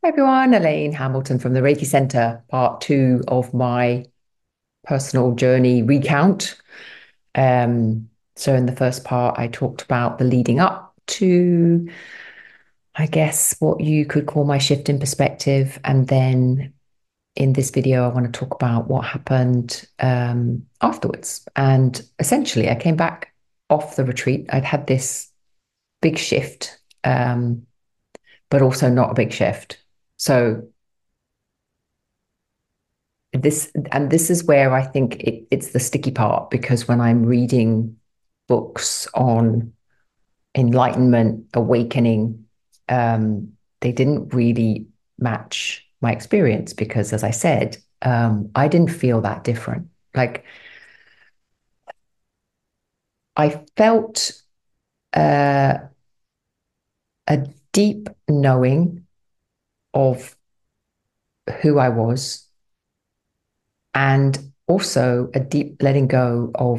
Hi everyone, Elaine Hamilton from the Reiki Center, part two of my personal journey recount. So in the first part, I talked about the leading up to, I guess, what you could call my shift in perspective. And then in this video, I want to talk about what happened afterwards. And essentially, I came back off the retreat. I'd had this big shift, but also not a big shift. So this is where I think it's the sticky part, because when I'm reading books on enlightenment, awakening, they didn't really match my experience because, as I said, I didn't feel that different. Like I felt uh, a deep knowing of who I was, and also a deep letting go of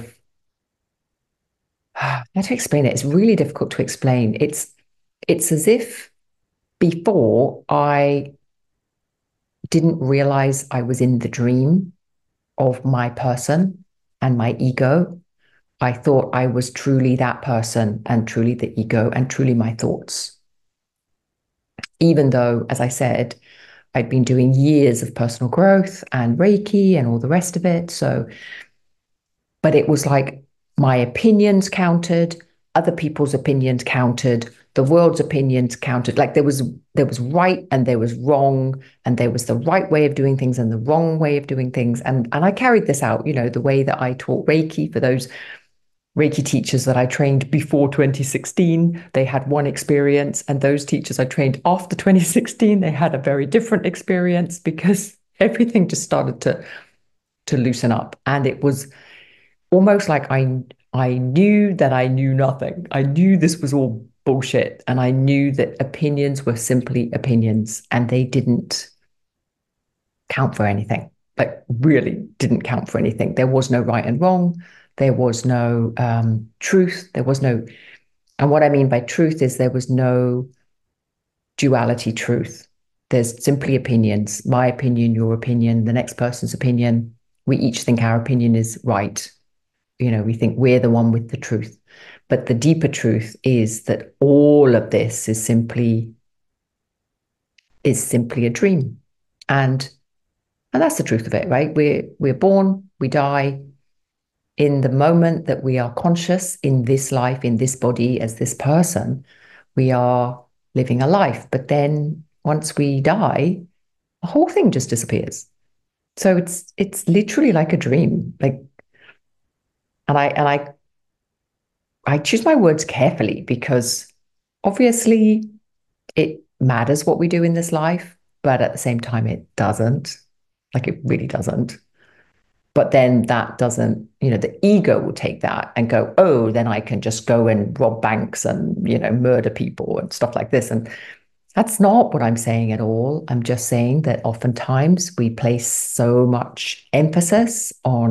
how to explain it. It's really difficult to explain. It's as if before I didn't realize I was in the dream of my person and my ego. I thought I was truly that person and truly the ego and truly my thoughts. Even though, as I said, I'd been doing years of personal growth and Reiki and all the rest of it. So, but it was like my opinions counted, other people's opinions counted, the world's opinions counted. Like there was right and there was wrong, and there was the right way of doing things and the wrong way of doing things. And I carried this out, the way that I taught Reiki for those Reiki teachers that I trained before 2016, they had one experience, and those teachers I trained after 2016, they had a very different experience, because everything just started to loosen up. And it was almost like I knew that I knew nothing. I knew this was all bullshit, and I knew that opinions were simply opinions, and they didn't count for anything. Like really didn't count for anything. There was no right and wrong. There was no truth. There was no, and what I mean by truth is there was no duality truth. There's simply opinions. My opinion, your opinion, the next person's opinion. We each think our opinion is right. We think we're the one with the truth. But the deeper truth is that all of this is simply a dream. And that's the truth of it, right? We're born, we die. In the moment that we are conscious in this life, in this body, as this person, we are living a life. But then once we die, the whole thing just disappears. So it's literally like a dream. Like, and I choose my words carefully, because obviously it matters what we do in this life, but at the same time, it doesn't. Like, it really doesn't. But then that doesn't, the ego will take that and go, oh, then I can just go and rob banks and, murder people and stuff like this. And that's not what I'm saying at all. I'm just saying that oftentimes we place so much emphasis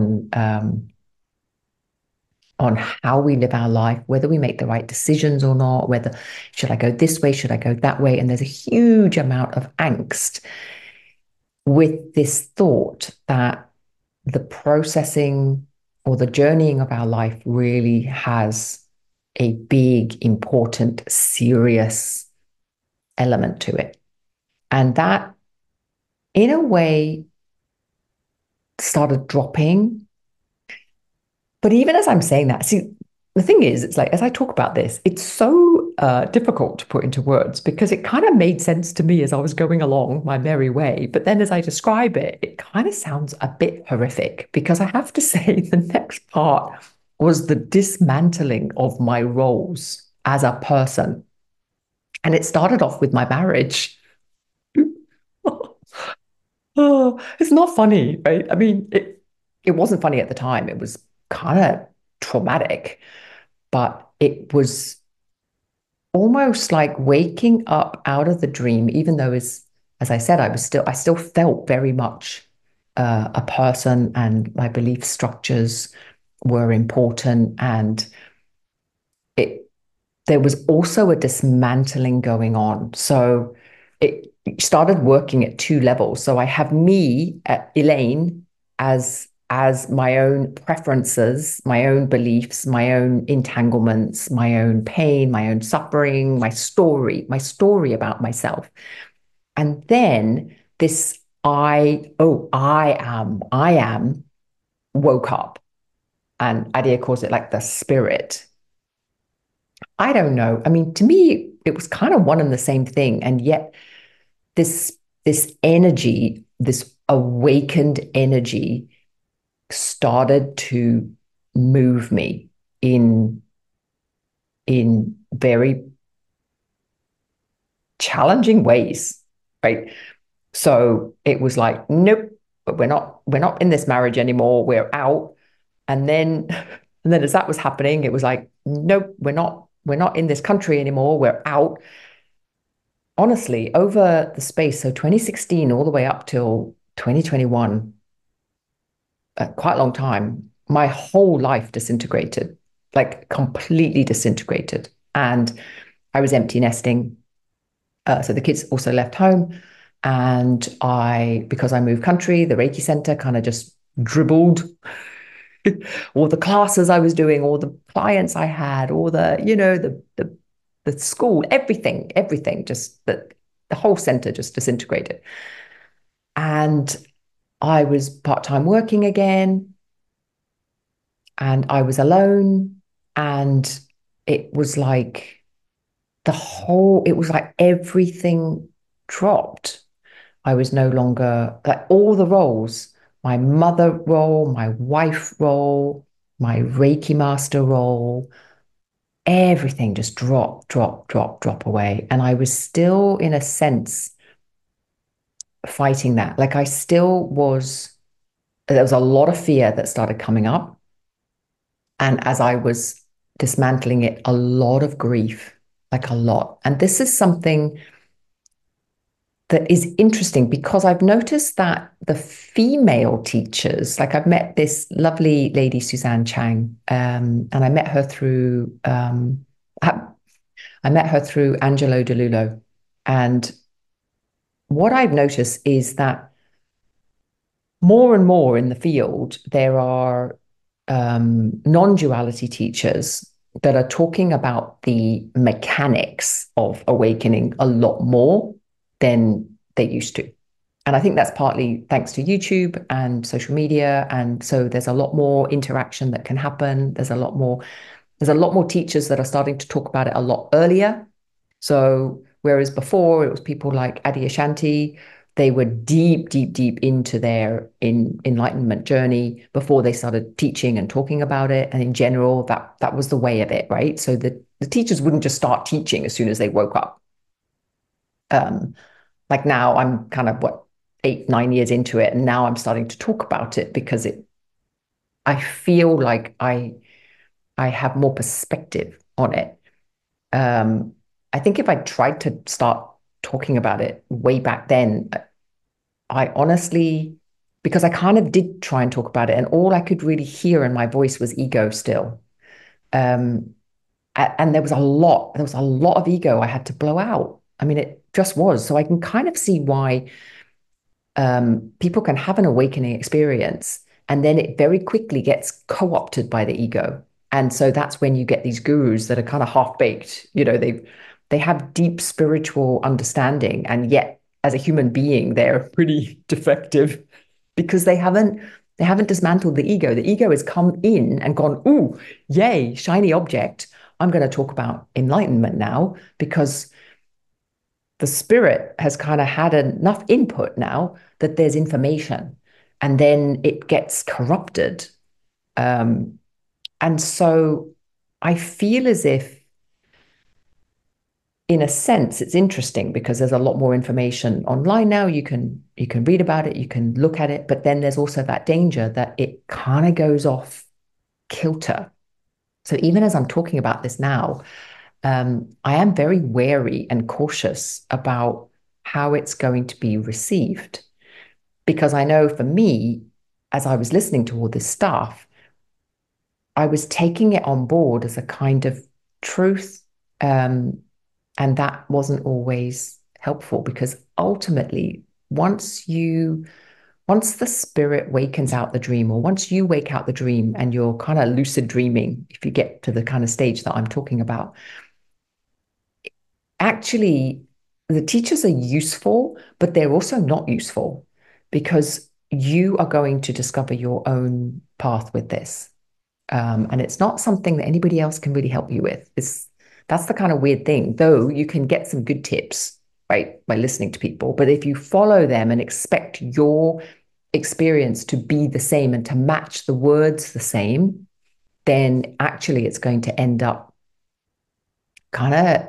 on how we live our life, whether we make the right decisions or not, whether should I go this way, should I go that way? And there's a huge amount of angst with this thought that the processing or the journeying of our life really has a big, important, serious element to it. And that, in a way, started dropping. But even as I'm saying that, see, the thing is, it's like, as I talk about this, it's so difficult to put into words, because it kind of made sense to me as I was going along my merry way. But then as I describe it, it kind of sounds a bit horrific, because I have to say the next part was the dismantling of my roles as a person. And it started off with my marriage. Oh, it's not funny, right? I mean, it wasn't funny at the time. It was kind of traumatic, but it was almost like waking up out of the dream, even though, as I said, I still felt very much a person, and my belief structures were important, and it there was also a dismantling going on. So started working at two levels. So I have me, Elaine, as my own preferences, my own beliefs, my own entanglements, my own pain, my own suffering, my story about myself. And then this I am woke up. And Adia calls it like the spirit. I don't know. I mean, to me, it was kind of one and the same thing. And yet this this energy, this awakened energy started to move me in very challenging ways, right? So it was like, nope, but we're not in this marriage anymore. We're out. And then and then as that was happening, it was like, nope, we're not in this country anymore. We're out. Honestly, over the space, so 2016 all the way up till 2021, quite a long time, my whole life disintegrated, like completely disintegrated. And I was empty nesting. So the kids also left home. And because I moved country, the Reiki center kind of just dribbled all the classes I was doing, all the clients I had, all the school, everything, just the whole center just disintegrated. And I was part-time working again, and I was alone. And it was like it was like everything dropped. I was no longer like all the roles, my mother role, my wife role, my Reiki master role, everything just drop away. And I was still, in a sense, fighting that. Like I still was, there was a lot of fear that started coming up. And as I was dismantling it, a lot of grief, like a lot. And this is something that is interesting because I've noticed that the female teachers, like I've met this lovely lady, Suzanne Chang, and I met her through Angelo DeLulo. And what I've noticed is that more and more in the field, there are non-duality teachers that are talking about the mechanics of awakening a lot more than they used to. And I think that's partly thanks to YouTube and social media. And so there's a lot more interaction that can happen. There's a lot more teachers that are starting to talk about it a lot earlier. So whereas before it was people like Adyashanti, they were deep, deep, deep into their enlightenment journey before they started teaching and talking about it. And in general, that was the way of it, right? So the teachers wouldn't just start teaching as soon as they woke up. Um, like now I'm kind of 8, 9 years into it, and now I'm starting to talk about it because I feel like I have more perspective on it. Um, I think if I tried to start talking about it way back then, I honestly, because I kind of did try and talk about it, and all I could really hear in my voice was ego still. Um, and there was a lot of ego I had to blow out. I mean, it just was. So I can kind of see why people can have an awakening experience and then it very quickly gets co-opted by the ego. And so that's when you get these gurus that are kind of half-baked. They have deep spiritual understanding, and yet as a human being, they're pretty defective because they haven't dismantled the ego. The ego has come in and gone, ooh, yay, shiny object. I'm going to talk about enlightenment now because the spirit has kind of had enough input now that there's information, and then it gets corrupted. Um, and so I feel as if, in a sense, it's interesting because there's a lot more information online now. You can read about it, you can look at it, but then there's also that danger that it kind of goes off kilter. So even as I'm talking about this now, I am very wary and cautious about how it's going to be received. Because I know for me, as I was listening to all this stuff, I was taking it on board as a kind of truth. And that wasn't always helpful because ultimately, once the spirit wakens out the dream, or once you wake out the dream and you're kind of lucid dreaming, if you get to the kind of stage that I'm talking about, actually, the teachers are useful, but they're also not useful because you are going to discover your own path with this. And it's not something that anybody else can really help you with. That's the kind of weird thing, though you can get some good tips, right, by listening to people. But if you follow them and expect your experience to be the same and to match the words the same, then actually it's going to end up kind of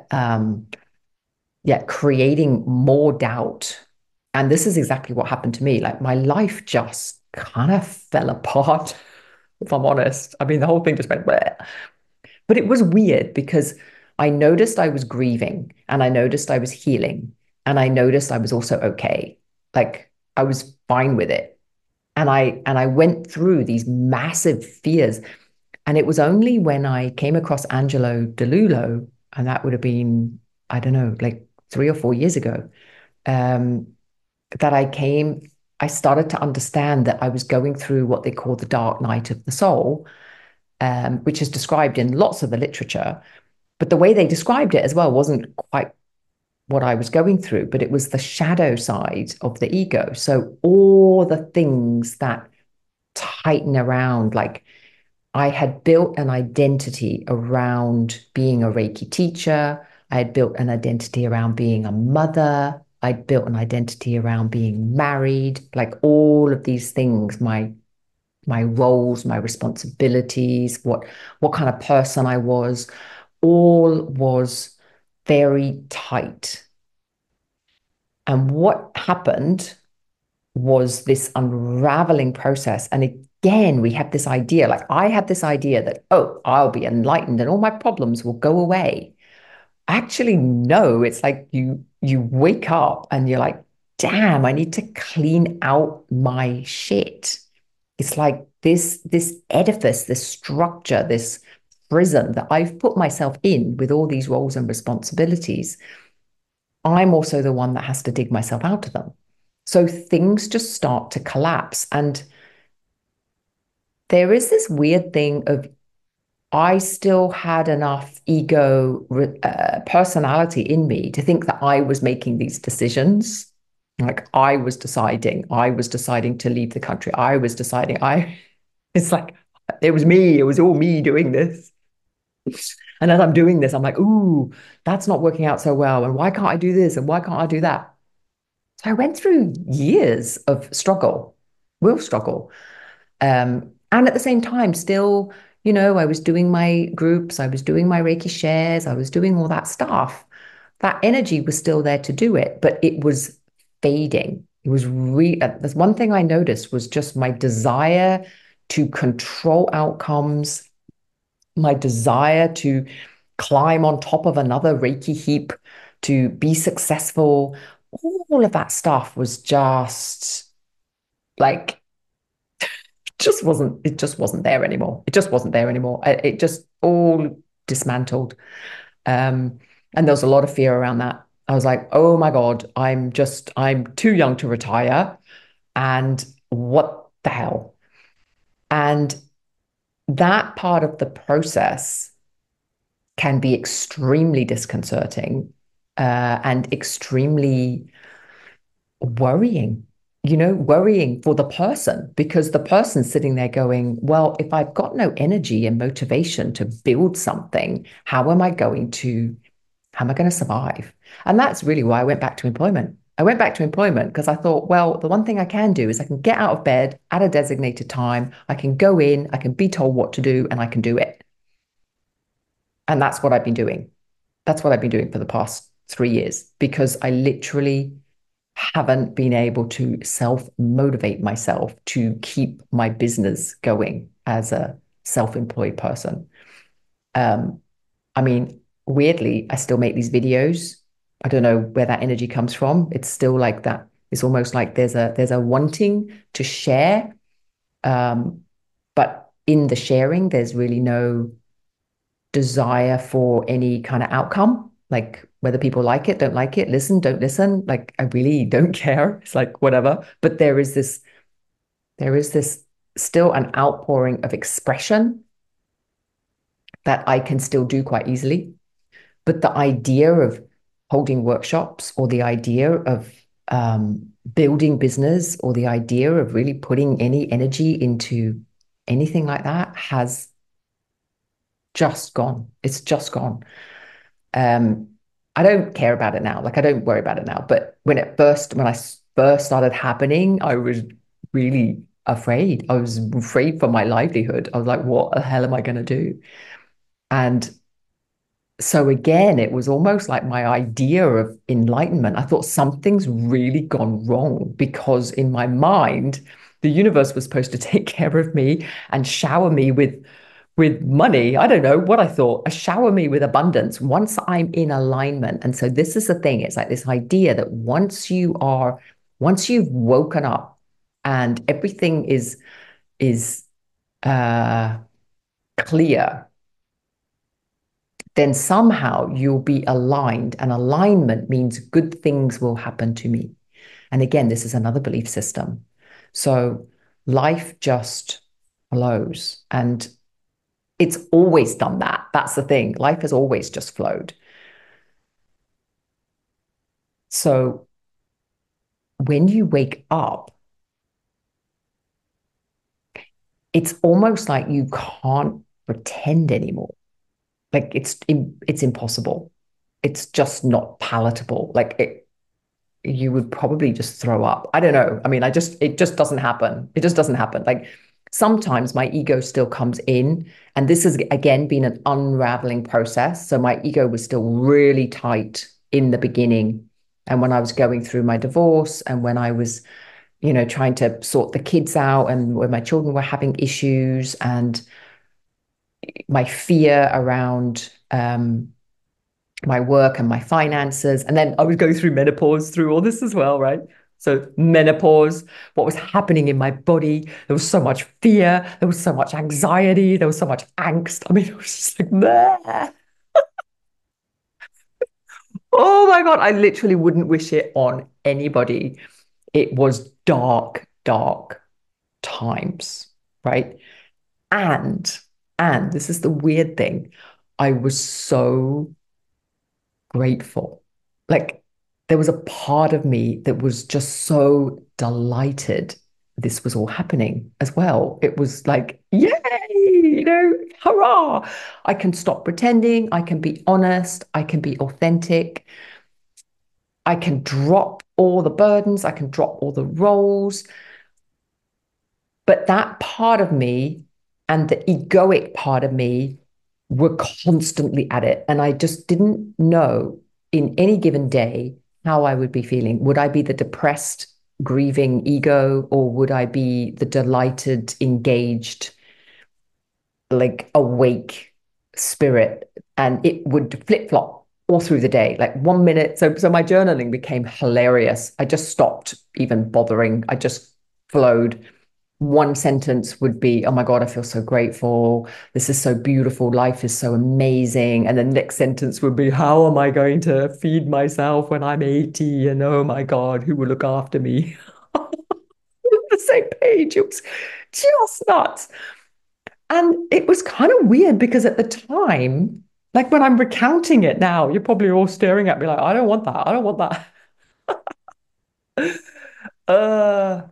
yeah, creating more doubt. And this is exactly what happened to me. Like my life just kind of fell apart, if I'm honest. I mean, the whole thing just went, bleh. But it was weird because I noticed I was grieving and I noticed I was healing and I noticed I was also okay. Like I was fine with it. And I went through these massive fears. And it was only when I came across Angelo DeLulo, and that would have been, I don't know, like 3 or 4 years ago, um, that I started to understand that I was going through what they call the dark night of the soul, which is described in lots of the literature. But the way they described it as well wasn't quite what I was going through, but it was the shadow side of the ego. So all the things that tighten around, like I had built an identity around being a Reiki teacher. I had built an identity around being a mother. I'd built an identity around being married, like all of these things, my roles, my responsibilities, what kind of person I was, all was very tight. And what happened was this unraveling process. And again, we have this idea, like I had this idea that, oh, I'll be enlightened and all my problems will go away. Actually, no, it's like you wake up and you're like, damn, I need to clean out my shit. It's like this edifice, this structure, this prison that I've put myself in with all these roles and responsibilities. I'm also the one that has to dig myself out of them. So things just start to collapse. And there is this weird thing of I still had enough ego personality in me to think that I was making these decisions. Like I was deciding to leave the country. It's like, it was all me doing this. And as I'm doing this, I'm like, ooh, that's not working out so well. And why can't I do this? And why can't I do that? So I went through years of struggle, real struggle. And at the same time, still, I was doing my groups, I was doing my Reiki shares, I was doing all that stuff. That energy was still there to do it, but it was fading. It was there's one thing I noticed was just my desire to control outcomes, my desire to climb on top of another Reiki heap, to be successful. All of that stuff was just like it just wasn't there anymore. It just wasn't there anymore. It just all dismantled. And there was a lot of fear around that. I was like, oh my God, I'm too young to retire. And what the hell? And that part of the process can be extremely disconcerting and extremely worrying, worrying for the person because the person's sitting there going, well, if I've got no energy and motivation to build something, how am I going to survive? And that's really why I went back to employment. I went back to employment because I thought, well, the one thing I can do is I can get out of bed at a designated time. I can go in, I can be told what to do, and I can do it. And that's what I've been doing. That's what I've been doing for the past 3 years because I literally haven't been able to self motivate myself to keep my business going as a self-employed person. Um, I mean, weirdly, I still make these videos. I don't know where that energy comes from. It's still like that. It's almost like there's a wanting to share, but in the sharing, there's really no desire for any kind of outcome. Like whether people like it, don't like it, listen, don't listen. Like, I really don't care. It's like, whatever. But there is this still an outpouring of expression that I can still do quite easily. But the idea of holding workshops or the idea of building business or the idea of really putting any energy into anything like that has just gone. It's just gone. Um, I don't care about it now. Like, I don't worry about it now. But when I first started happening, I was really afraid. I was afraid for my livelihood. I was like, what the hell am I going to do? And so again, it was almost like my idea of enlightenment. I thought something's really gone wrong because in my mind, the universe was supposed to take care of me and shower me with money. I don't know what I thought. Shower me with abundance once I'm in alignment. And so this is the thing. It's like this idea that once you've woken up and everything is uh clear, then somehow you'll be aligned. And alignment means good things will happen to me. And again, this is another belief system. So life just flows. And it's always done that. That's the thing. Life has always just flowed. So when you wake up, it's almost like you can't pretend anymore. Like it's impossible. It's just not palatable. Like you would probably just throw up. I don't know. I mean, it just doesn't happen. It just doesn't happen. Like sometimes my ego still comes in, and this has again been an unraveling process. So my ego was still really tight in the beginning. And when I was going through my divorce and when I was, trying to sort the kids out and when my children were having issues and my fear around my work and my finances. And then I was going through menopause through all this as well, right? So menopause, what was happening in my body, there was so much fear, there was so much anxiety, there was so much angst. I mean, it was just like, bleh. Oh my God, I literally wouldn't wish it on anybody. It was dark, dark times, right? And and this is the weird thing. I was so grateful. Like there was a part of me that was just so delighted this was all happening as well. It was like, yay, hurrah. I can stop pretending. I can be honest. I can be authentic. I can drop all the burdens. I can drop all the roles. But that part of me and the egoic part of me were constantly at it. And I just didn't know in any given day how I would be feeling. Would I be the depressed, grieving ego, or would I be the delighted, engaged, like awake spirit? And it would flip flop all through the day. Like 1 minute. So my journaling became hilarious. I just stopped even bothering. I just flowed. One sentence would be, oh my God, I feel so grateful. This is so beautiful. Life is so amazing. And the next sentence would be, how am I going to feed myself when I'm 80? And oh my God, who will look after me? The same page. It was just nuts. And it was kind of weird because at the time, like when I'm recounting it now, you're probably all staring at me like, I don't want that. I don't want that. Uh,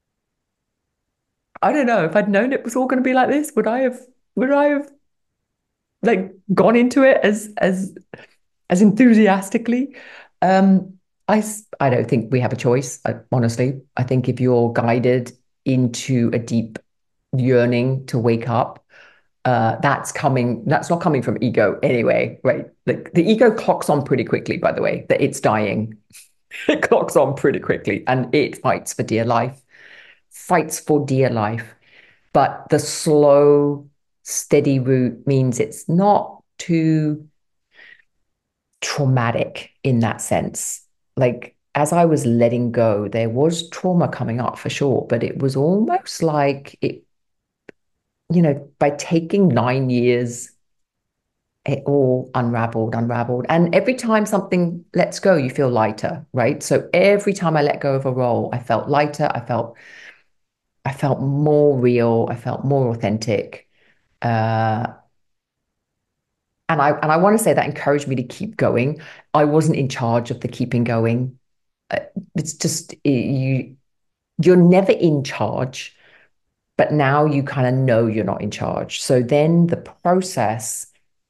I don't know. If I'd known it was all going to be like this, would I have like gone into it as enthusiastically? Um, I don't think we have a choice. Honestly, I think if you're guided into a deep yearning to wake up, that's coming. That's not coming from ego anyway, right? Like the ego clocks on pretty quickly. By the way, that it's dying. It clocks on pretty quickly, and it fights for dear life. Fights for dear life. But the slow, steady route means it's not too traumatic in that sense. Like, as I was letting go, there was trauma coming up for sure, but it was almost like it, by taking 9 years it all unraveled. And every time something lets go, you feel lighter, right? So every time I let go of a role, I felt lighter. I felt more real. I felt more authentic. Uh, and I want to say that encouraged me to keep going. I wasn't in charge of the keeping going. Uh, It's just you're never in charge, but now you kind of know you're not in charge. So then the process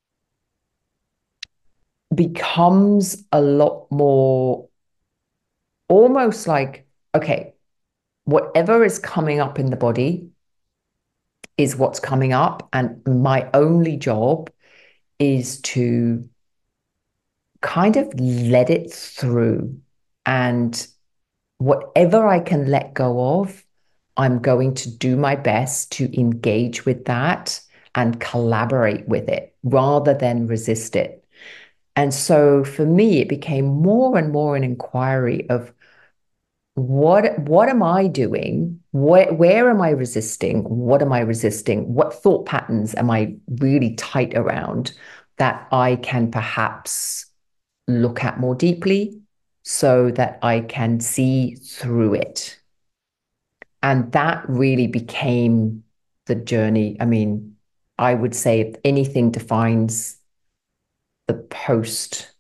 becomes a lot more almost like, okay, whatever is coming up in the body is what's coming up. And my only job is to kind of let it through. And whatever I can let go of, I'm going to do my best to engage with that and collaborate with it rather than resist it. And so for me, it became more and more an inquiry of what am I doing? Where am I resisting? What am I resisting? What thought patterns am I really tight around that I can perhaps look at more deeply so that I can see through it? And that really became the journey. I mean, I would say if anything defines the post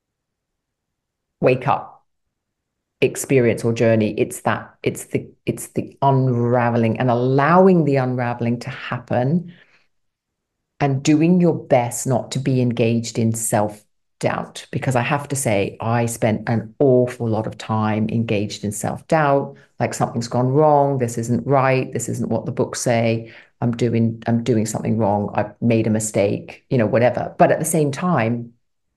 wake up experience or journey, it's the unraveling and allowing the unraveling to happen and doing your best not to be engaged in self doubt. Because I have to say, I spent an awful lot of time engaged in self doubt, like something's gone wrong, this isn't right, this isn't what the books say, I'm doing something wrong, I've made a mistake, whatever. But at the same time,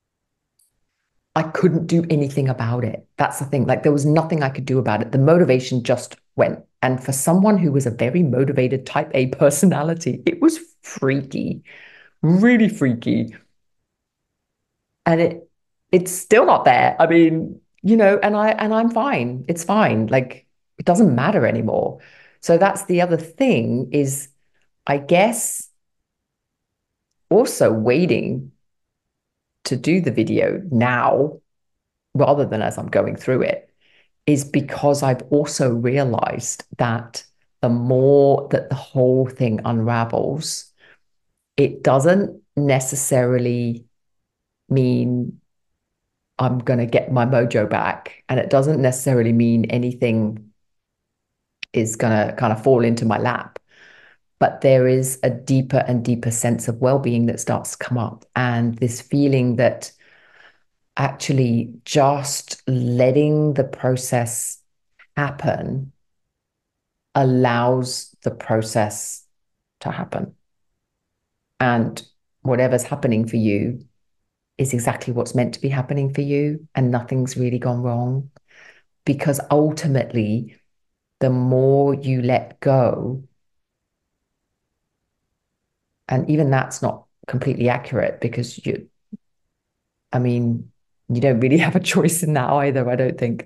I couldn't do anything about it. That's the thing. Like there was nothing I could do about it. The motivation just went. And for someone who was a very motivated type A personality, it was freaky, really freaky. And it's still not there. I mean, and I'm fine. It's fine. Like it doesn't matter anymore. So that's the other thing is I guess also waiting to do the video now rather than as I'm going through it is because I've also realized that the more that the whole thing unravels, it doesn't necessarily mean I'm going to get my mojo back. And it doesn't necessarily mean anything is going to kind of fall into my lap. But there is a deeper and deeper sense of well being that starts to come up. And this feeling that actually just letting the process happen allows the process to happen. And whatever's happening for you is exactly what's meant to be happening for you, and nothing's really gone wrong. Because ultimately, the more you let go, and even that's not completely accurate because I mean, you don't really have a choice in that either, I don't think.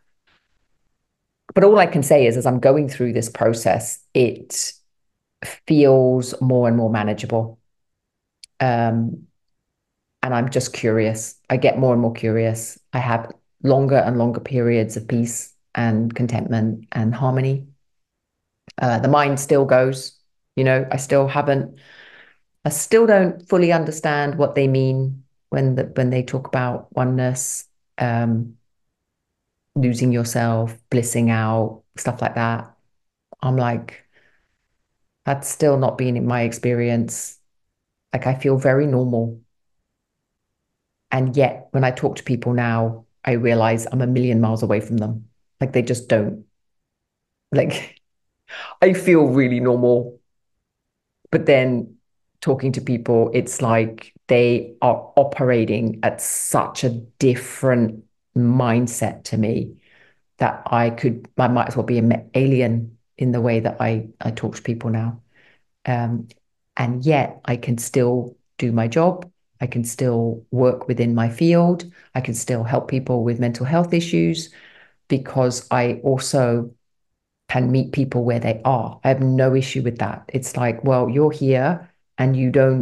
But all I can say is, as I'm going through this process, it feels more and more manageable. Um, and I'm just curious. I get more and more curious. I have longer and longer periods of peace and contentment and harmony. The mind still goes, I still don't fully understand what they mean when they talk about oneness, um, losing yourself, blissing out, stuff like that. I'm like, that's still not been in my experience. Like I feel very normal. And yet when I talk to people now, I realize I'm a million miles away from them. Like they just don't like I feel really normal. But then talking to people, it's like they are operating at such a different mindset to me that I might as well be an alien in the way that I talk to people now. Um, and yet I can still do my job. I can still work within my field. I can still help people with mental health issues because I also can meet people where they are. I have no issue with that. It's like, well, you're here and you don't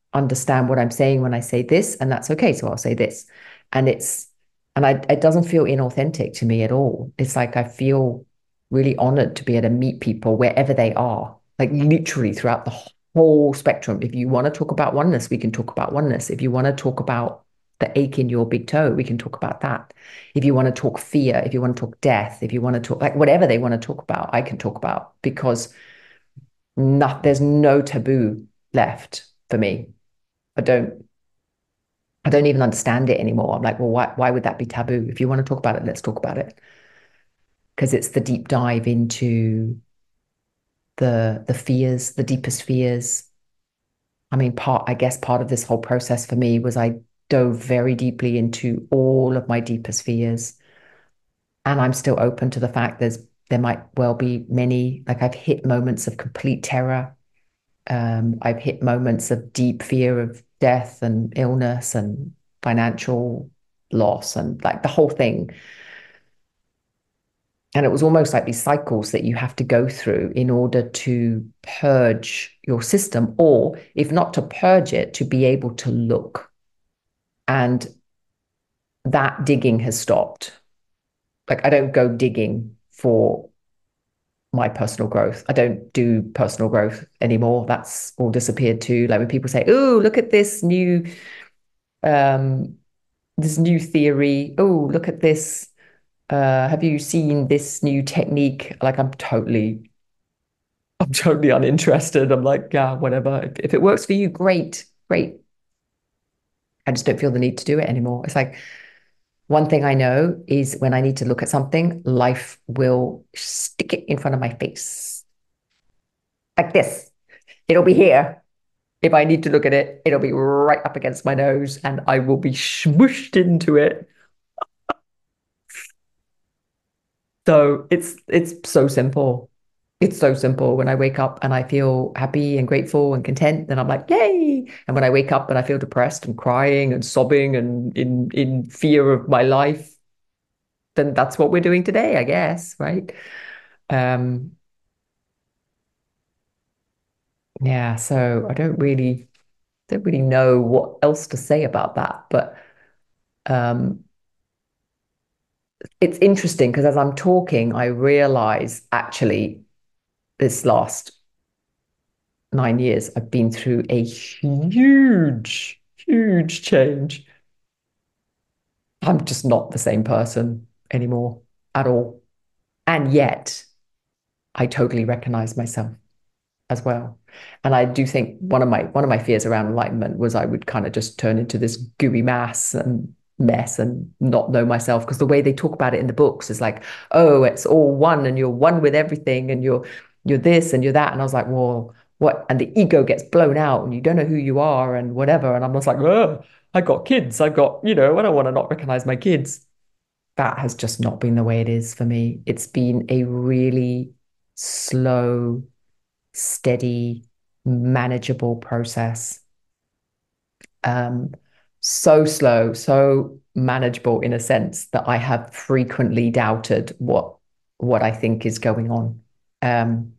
understand what I'm saying when I say this, and that's okay. So I'll say this. And it doesn't feel inauthentic to me at all. It's like I feel really honored to be able to meet people wherever they are, like literally throughout the whole spectrum. If you want to talk about oneness, we can talk about oneness. If you want to talk about the ache in your big toe, we can talk about that. If you want to talk fear, if you want to talk death, if you want to talk like whatever they want to talk about, I can talk about because there's no taboo left for me. I don't I don't even understand it anymore. I'm like, well, why would that be taboo? If you want to talk about it, let's talk about it. Because it's the deep dive into the fears, the deepest fears. I mean, I guess part of this whole process for me was I dove very deeply into all of my deepest fears. And I'm still open to the fact there might well be many, like I've hit moments of complete terror. I've hit moments of deep fear of death and illness and financial loss and like the whole thing. And it was almost like these cycles that you have to go through in order to purge your system, or if not to purge it, to be able to look. And that digging has stopped. Like, I don't go digging for my personal growth. I don't do personal growth anymore. That's all disappeared too. Like when people say, "Oh, look at um, this new theory. Oh, look at this. Have you seen this new technique?" Like I'm totally uninterested. I'm like, yeah, whatever. If it works for you, great, great. I just don't feel the need to do it anymore. It's like one thing I know is when I need to look at something, life will stick it in front of my face like this. It'll be here. If I need to look at it, it'll be right up against my nose and I will be smooshed into it. So it's so simple. It's so simple. When I wake up and I feel happy and grateful and content, then I'm like, yay. And when I wake up and I feel depressed and crying and sobbing and in fear of my life, then that's what we're doing today, I guess, right? Um, yeah, so I don't really know what else to say about that. But um it's interesting because as I'm talking, I realize actually this last 9 years, I've been through a huge, huge change. I'm just not the same person anymore at all. And yet, I totally recognize myself as well. And I do think one of my fears around enlightenment was I would kind of just turn into this gooey mess and not know myself because the way they talk about it in the books is like, oh, it's all one and you're one with everything and you're this and you're that. And I was like, well, what? And the ego gets blown out and you don't know who you are and whatever. And I'm just like, oh, I got kids. I got, I don't want to not recognize my kids. That has just not been the way it is for me. It's been a really slow, steady, manageable process. Um, so slow, so manageable in a sense that I have frequently doubted what I think is going on. Um,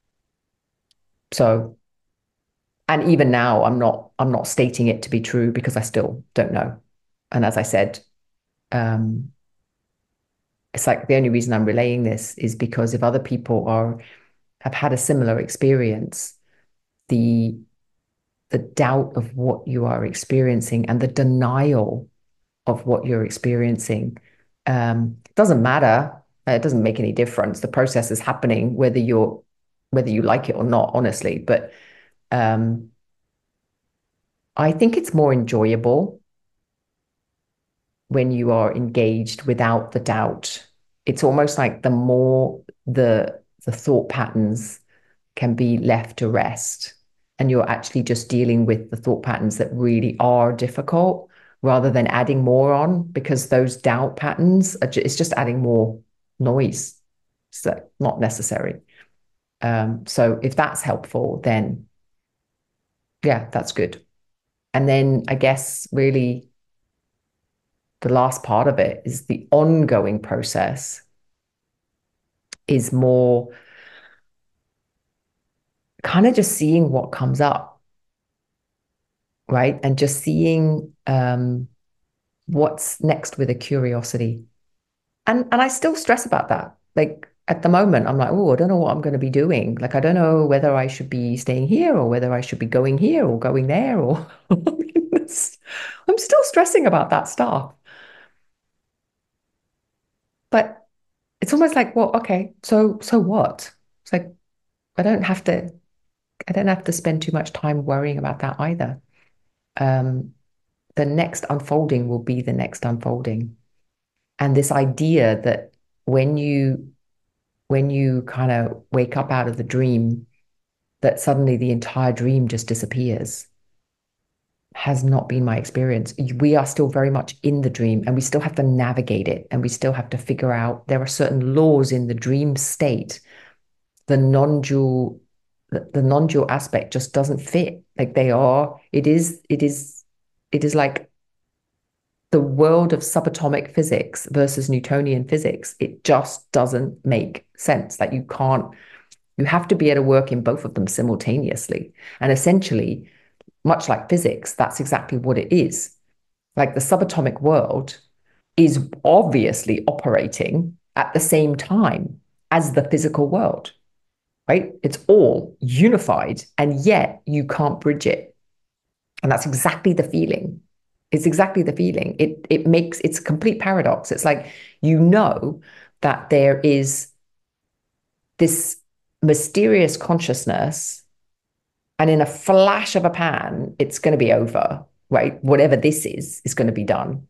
so and even now I'm not stating it to be true because I still don't know. And as I said, um, it's like the only reason I'm relaying this is because if other people have had a similar experience, the the doubt of what you are experiencing and the denial of what you're experiencing doesn't matter. It doesn't make any difference. The process is happening whether you like it or not, honestly. But um, I think it's more enjoyable when you are engaged without the doubt. It's almost like the more the thought patterns can be left to rest and you're actually just dealing with the thought patterns that really are difficult rather than adding more on because those doubt patterns it's just adding more noise. So not necessary. So if that's helpful, then yeah, that's good. And then I guess really the last part of it is the ongoing process is more kind of just seeing what comes up right? And just seeing what's next with a curiosity. And I still stress about that. Like at the moment, I'm like, oh, I don't know what I'm going to be doing. Like I don't know whether I should be staying here or whether I should be going here or going there or I'm still stressing about that stuff. But it's almost like, well, okay, so what? It's like I don't have to spend too much time worrying about that either. Um, the next unfolding will be the next unfolding. And this idea that when you when you kind of wake up out of the dream, that suddenly the entire dream just disappears has not been my experience. We are still very much in the dream and we still have to navigate it and we still have to figure out there are certain laws in the dream state. The non-dual the non-dual aspect just doesn't fit. Like they are, it is like the world of subatomic physics versus Newtonian physics. It just doesn't make sense. Like you have to be able to work in both of them simultaneously. And essentially, much like physics, that's exactly what it is. Like the subatomic world is obviously operating at the same time as the physical world, right? It's all unified, and yet you can't bridge it. And that's exactly the feeling. It's exactly the feeling. It makes it's a complete paradox. It's like you know that there is this mysterious consciousness, and in a flash of a pan, it's going to be over, right? Whatever this is going to be done.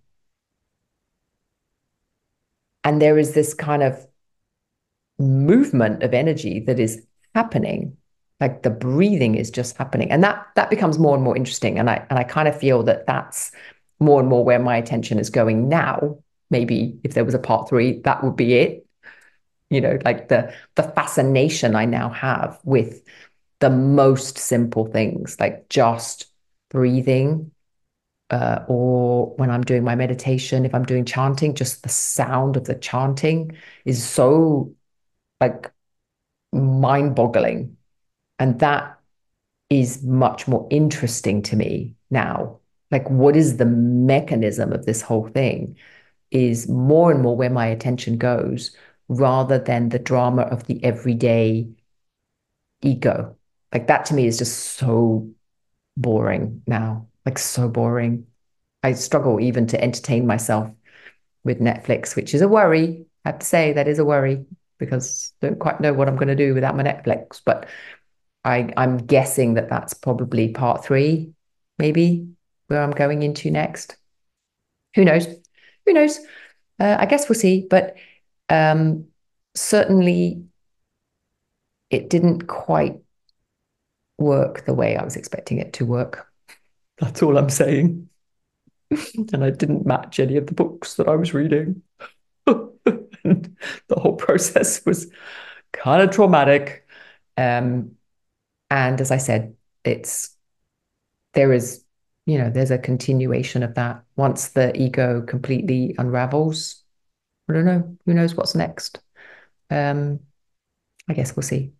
And there is this kind of movement of energy that is happening. Like the breathing is just happening. And that becomes more and more interesting. And I kind of feel that that's more and more where my attention is going now. Maybe if there was a part three, that would be it. You know, like the fascination I now have with the most simple things, like just breathing, or when I'm doing my meditation, if I'm doing chanting, just the sound of the chanting is so like mind-boggling. And that is much more interesting to me now. Like, what is the mechanism of this whole thing is more and more where my attention goes rather than the drama of the everyday ego. Like, that to me is just so boring now, like, so boring. I struggle even to entertain myself with Netflix, which is a worry. I have to say that is a worry because I don't quite know what I'm going to do without my Netflix. But I'm guessing that that's probably part three, maybe where I'm going into next. Who knows? Who knows? I guess we'll see. But um, certainly, it didn't quite work the way I was expecting it to work. That's all I'm saying. And I didn't match any of the books that I was reading. And the whole process was kind of traumatic. Um, and as I said, it's there is, there's a continuation of that. Once the ego completely unravels, I don't know. Who knows what's next? Um, I guess we'll see.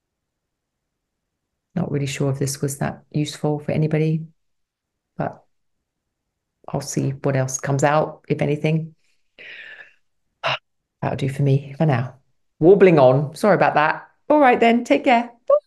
Not really sure if this was that useful for anybody, but I'll see what else comes out, if anything. That'll do for me for now. Warbling on. Sorry about that. All right then. Take care.